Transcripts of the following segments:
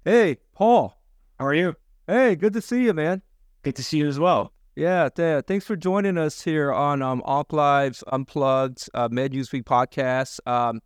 Hey, Paul. How are you? Hey, good to see you, man. Good to see you as well. Yeah, thanks for joining us here on Onc Live's Unplugged MedUsweek podcast.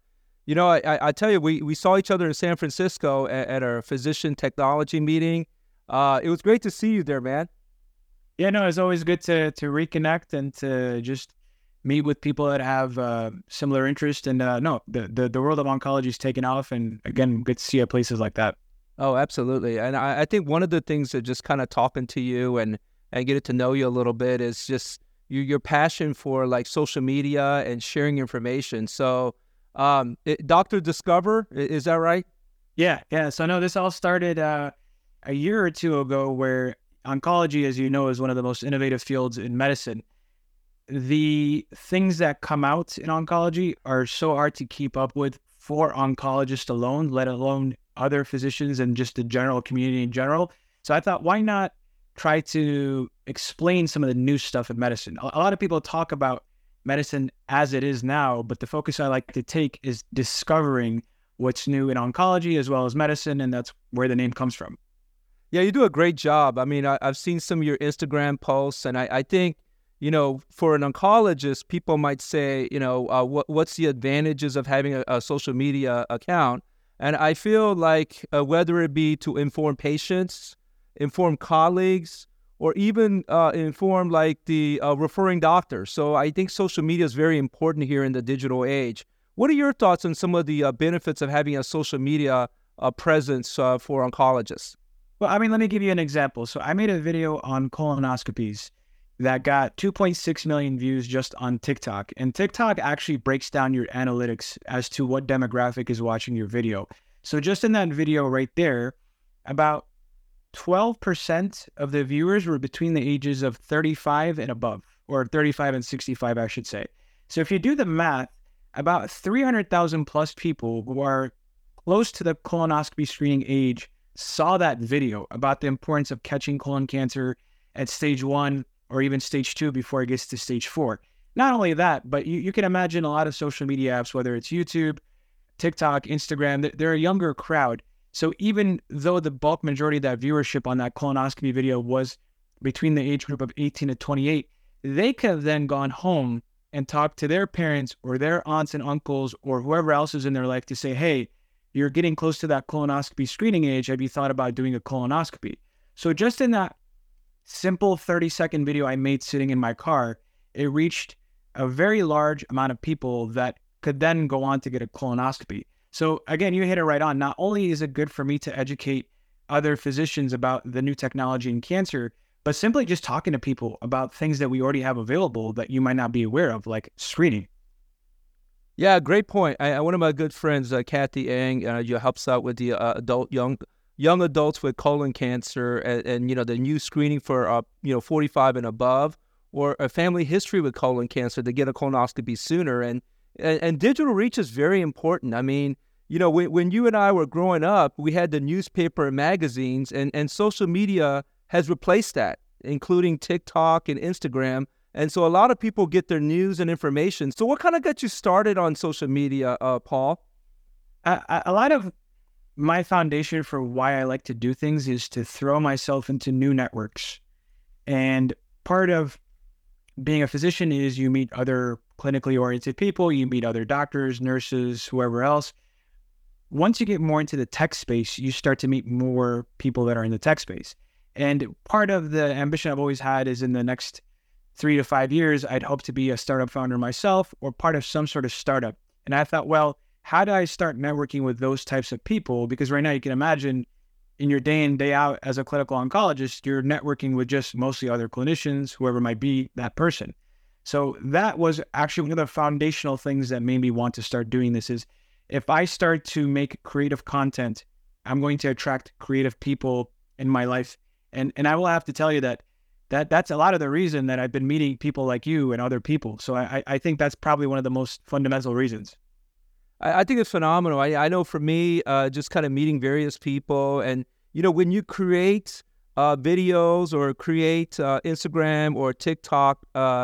I tell you, we saw each other in San Francisco at our physician technology meeting. It was great to see you there, man. Yeah, no, it's always good to reconnect and to just meet with people that have similar interests. And no, the world of oncology is taking off. And again, good to see you at places like that. Oh, absolutely. And I think one of the things that just kind of talking to you and getting to know you a little bit is just your passion for like social media and sharing information. So, Dr. Discover, is that right? Yeah. So no, this all started a year or two ago, where oncology, as you know, is one of the most innovative fields in medicine. The things that come out in oncology are so hard to keep up with for oncologists alone, let alone other physicians and just the general community in general. So I thought, why not try to explain some of the new stuff in medicine? A lot of people talk about medicine as it is now, but the focus I like to take is discovering what's new in oncology as well as medicine, and that's where the name comes from. Yeah, you do a great job. I mean, I've seen some of your Instagram posts, and I think, for an oncologist, people might say, what's the advantages of having a social media account? And I feel like whether it be to inform patients, inform colleagues, or even inform like the referring doctor. So I think social media is very important here in the digital age. What are your thoughts on some of the benefits of having a social media presence for oncologists? Well, I mean, let me give you an example. So I made a video on colonoscopies that got 2.6 million views just on TikTok. And TikTok actually breaks down your analytics as to what demographic is watching your video. So just in that video right there, about 12% of the viewers were between the ages of 35 and above, or 35 and 65, I should say. So if you do the math, about 300,000 plus people who are close to the colonoscopy screening age saw that video about the importance of catching colon cancer at stage 1 or even stage 2 before it gets to stage 4. Not only that, but you can imagine a lot of social media apps, whether it's YouTube, TikTok, Instagram, they're a younger crowd. So even though the bulk majority of that viewership on that colonoscopy video was between the age group of 18 to 28, they could have then gone home and talked to their parents or their aunts and uncles or whoever else is in their life to say, hey, you're getting close to that colonoscopy screening age. Have you thought about doing a colonoscopy? So just in that simple 30-second video I made sitting in my car, it reached a very large amount of people that could then go on to get a colonoscopy. So again, you hit it right on. Not only is it good for me to educate other physicians about the new technology in cancer, but simply just talking to people about things that we already have available that you might not be aware of, like screening. Yeah, great point. One of my good friends, Kathy Ang, helps out with the young adults with colon cancer and the new screening for 45 and above, or a family history with colon cancer to get a colonoscopy sooner. And digital reach is very important. I mean, when you and I were growing up, we had the newspaper and magazines, and social media has replaced that, including TikTok and Instagram. And so a lot of people get their news and information. So what kind of got you started on social media, Paul? A lot of my foundation for why I like to do things is to throw myself into new networks. And part of being a physician is you meet other clinically oriented people, you meet other doctors, nurses, whoever else. Once you get more into the tech space, you start to meet more people that are in the tech space. And part of the ambition I've always had is in the next 3 to 5 years, I'd hope to be a startup founder myself or part of some sort of startup. And I thought, well, how do I start networking with those types of people? Because right now you can imagine in your day in, day out as a clinical oncologist, you're networking with just mostly other clinicians, whoever might be that person. So that was actually one of the foundational things that made me want to start doing this is if I start to make creative content, I'm going to attract creative people in my life. And I will have to tell you that's a lot of the reason that I've been meeting people like you and other people. So I think that's probably one of the most fundamental reasons. I think it's phenomenal. I know for me, just kind of meeting various people and, when you create videos or create Instagram or TikTok,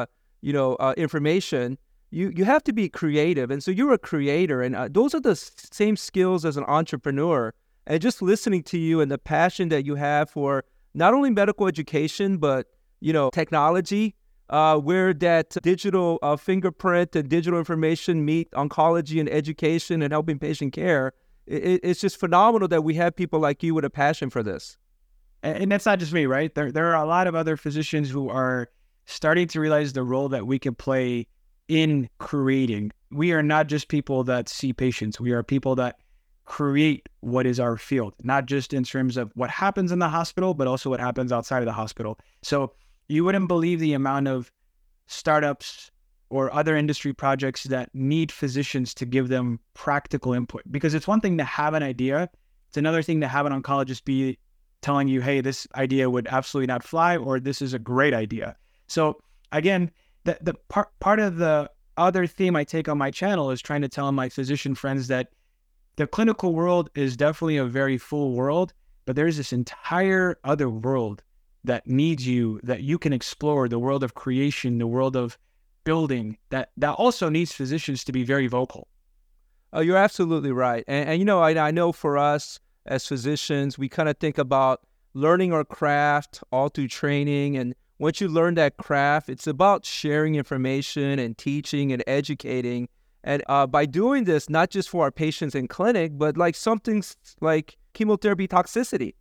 information, you have to be creative. And so you're a creator and those are the same skills as an entrepreneur. And just listening to you and the passion that you have for not only medical education, but, technology, where that digital fingerprint and digital information meet oncology and education and helping patient care. It's just phenomenal that we have people like you with a passion for this. And that's not just me, right? There are a lot of other physicians who are starting to realize the role that we can play in creating. We are not just people that see patients. We are people that create what is our field, not just in terms of what happens in the hospital, but also what happens outside of the hospital. So you wouldn't believe the amount of startups or other industry projects that need physicians to give them practical input. Because it's one thing to have an idea. It's another thing to have an oncologist be telling you, hey, this idea would absolutely not fly, or this is a great idea. So again, the part of the other theme I take on my channel is trying to tell my physician friends that the clinical world is definitely a very full world, but there's this entire other world that needs you, that you can explore, the world of creation, the world of building, that also needs physicians to be very vocal. Oh, you're absolutely right. And I know for us as physicians, we kind of think about learning our craft all through training. And once you learn that craft, it's about sharing information and teaching and educating. And by doing this, not just for our patients in clinic, but like something like chemotherapy toxicity.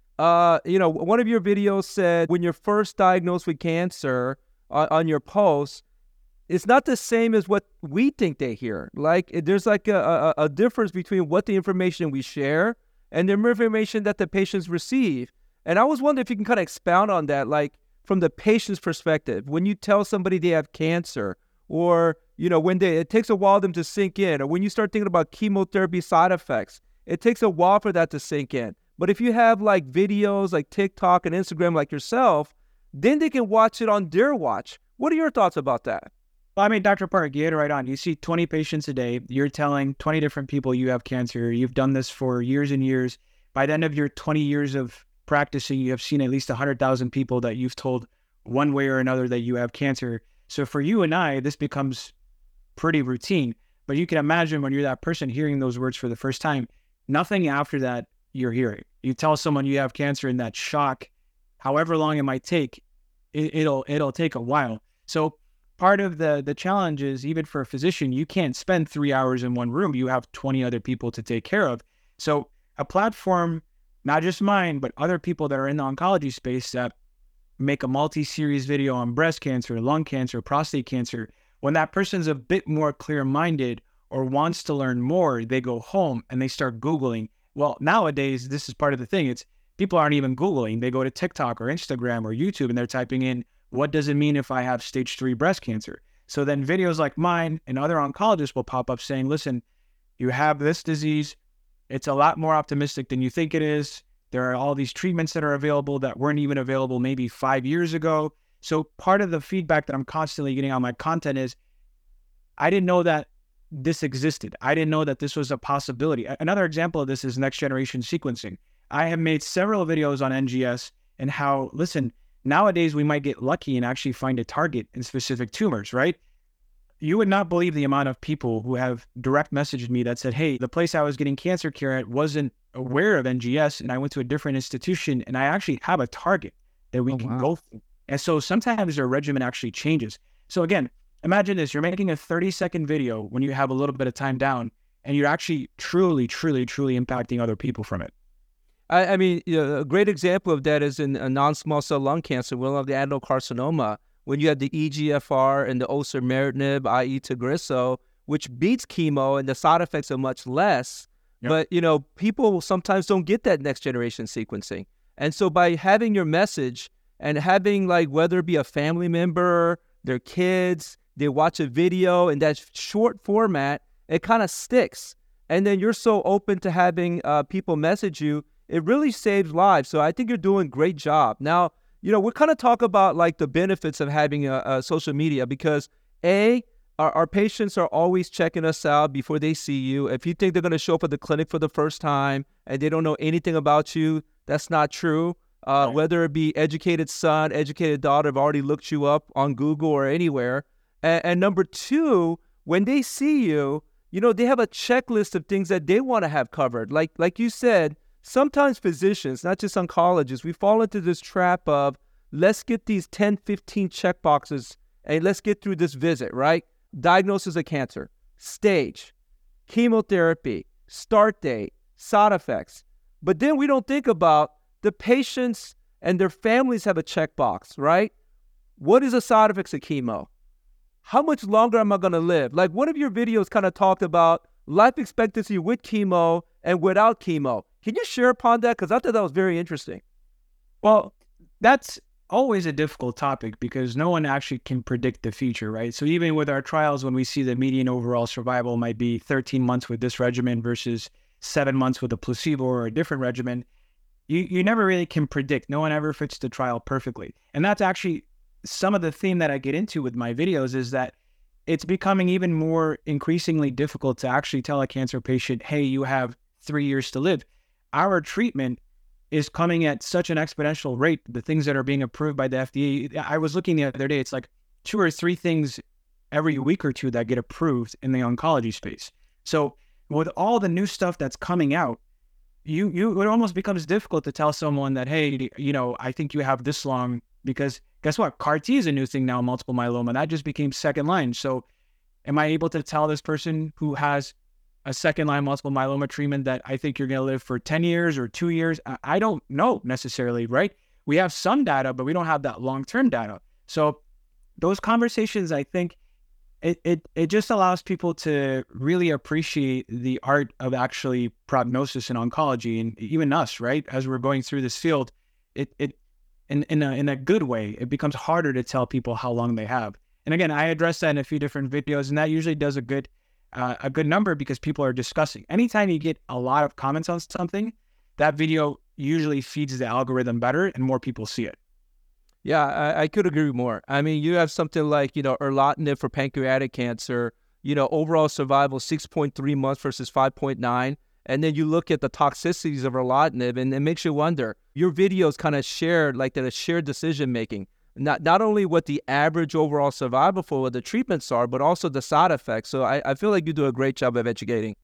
One of your videos said when you're first diagnosed with cancer on your post, it's not the same as what we think they hear. Like there's like a difference between what the information we share and the information that the patients receive. And I was wondering if you can kind of expound on that, like from the patient's perspective, when you tell somebody they have cancer, or when it takes a while for them to sink in, or when you start thinking about chemotherapy side effects, it takes a while for that to sink in. But if you have like videos like TikTok and Instagram like yourself, then they can watch it on their watch. What are your thoughts about that? Well, I mean, Dr. Park, you hit it right on. You see 20 patients a day. You're telling 20 different people you have cancer. You've done this for years and years. By the end of your 20 years of practicing, you have seen at least 100,000 people that you've told one way or another that you have cancer. So for you and I, this becomes pretty routine. But you can imagine when you're that person hearing those words for the first time, nothing after that you're hearing. You tell someone you have cancer in that shock, however long it might take, it'll take a while. So part of the challenge is, even for a physician, you can't spend 3 hours in one room. You have 20 other people to take care of. So a platform, not just mine, but other people that are in the oncology space that make a multi-series video on breast cancer, lung cancer, prostate cancer, when that person's a bit more clear-minded or wants to learn more, they go home and they start Googling. Well, nowadays, this is part of the thing. It's people aren't even Googling. They go to TikTok or Instagram or YouTube and they're typing in, what does it mean if I have stage 3 breast cancer? So then videos like mine and other oncologists will pop up saying, listen, you have this disease. It's a lot more optimistic than you think it is. There are all these treatments that are available that weren't even available maybe 5 years ago. So part of the feedback that I'm constantly getting on my content is, I didn't know that this existed. I didn't know that this was a possibility. Another example of this is next generation sequencing. I have made several videos on NGS and how, listen, nowadays we might get lucky and actually find a target in specific tumors, right? You would not believe the amount of people who have direct messaged me that said, hey, the place I was getting cancer care at wasn't aware of NGS, and I went to a different institution, and I actually have a target that we can go through. And so sometimes their regimen actually changes. So again, imagine this. You're making a 30-second video when you have a little bit of time down, and you're actually truly, truly, truly impacting other people from it. I mean, a great example of that is in non-small cell lung cancer, we have the adenocarcinoma, when you have the EGFR and the osimertinib, i.e. Tagrisso, which beats chemo and the side effects are much less. Yep. But, people sometimes don't get that next generation sequencing. And so by having your message and having, like, whether it be a family member, their kids, they watch a video in that short format, it kind of sticks. And then you're so open to having people message you, it really saves lives. So I think you're doing a great job. Now, we're kind of talk about like the benefits of having a social media, because our patients are always checking us out before they see you. If you think they're going to show up at the clinic for the first time and they don't know anything about you, that's not true. Right. Whether it be educated son, educated daughter, have already looked you up on Google or anywhere. And number two, when they see you, they have a checklist of things that they want to have covered. Like you said, sometimes physicians, not just oncologists, we fall into this trap of let's get these 10, 15 check boxes and let's get through this visit, right? Diagnosis of cancer, stage, chemotherapy, start date, side effects. But then we don't think about the patients and their families have a checkbox, right? What is the side effects of chemo? How much longer am I going to live? Like one of your videos kind of talked about life expectancy with chemo and without chemo. Can you share upon that? Because I thought that was very interesting. Well, that's always a difficult topic because no one actually can predict the future, right? So even with our trials, when we see the median overall survival might be 13 months with this regimen versus 7 months with a placebo or a different regimen, you never really can predict. No one ever fits the trial perfectly. And that's actually some of the theme that I get into with my videos is that it's becoming even more increasingly difficult to actually tell a cancer patient, hey, you have 3 years to live. Our treatment is coming at such an exponential rate. The things that are being approved by the FDA, I was looking the other day, it's like 2 or 3 things every week or two that get approved in the oncology space. So with all the new stuff that's coming out, it almost becomes difficult to tell someone that, hey, I think you have this long, because guess what? CAR T is a new thing now, multiple myeloma. That just became second line. So am I able to tell this person who has a second line multiple myeloma treatment that I think you're going to live for 10 years or 2 years? I don't know necessarily, right? We have some data, but we don't have that long-term data. So those conversations, I think it just allows people to really appreciate the art of actually prognosis in oncology, and even us, right? As we're going through this field, in a good way, it becomes harder to tell people how long they have. And again, I address that in a few different videos, and that usually does a good number because people are discussing. Anytime you get a lot of comments on something, that video usually feeds the algorithm better and more people see it. Yeah, I could agree more. I mean, you have something like, erlotinib for pancreatic cancer, overall survival 6.3 months versus 5.9. And then you look at the toxicities of erlotinib and it makes you wonder. Your videos kind of shared like that, a shared decision making. Not only what the average overall survival for what the treatments are, but also the side effects. So I feel like you do a great job of educating.